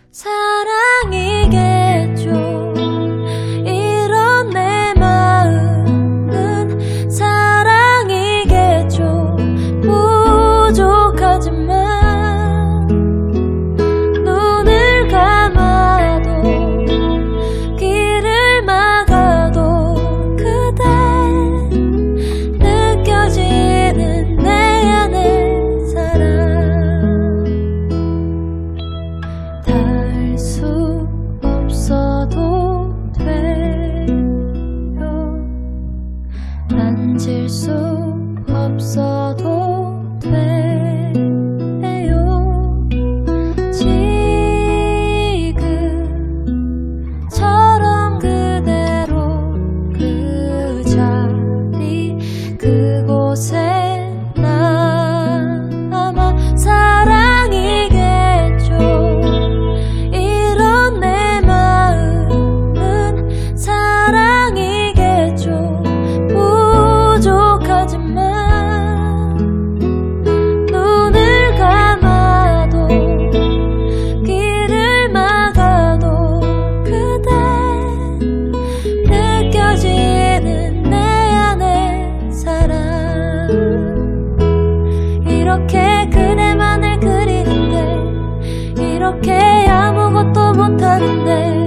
사랑이겠죠. 이런 내 마음은 사랑이겠죠. 부족하지만 눈을 감아도 길을 막아도 그대 느껴지는 내 안의 사랑. 닿을 수 없어도 돼요. 만질 수 없어도 돼요. 지금처럼 그대로 그 자리 그곳에 남아 사랑이겠죠. 이런 내 마음은 사랑이겠죠. 부족하지만 눈을 감아도 길을 막아도 그대 느껴지는 내 안의 사랑. 이렇게 그대만을 그리는데 이렇게 아무것도 못하는데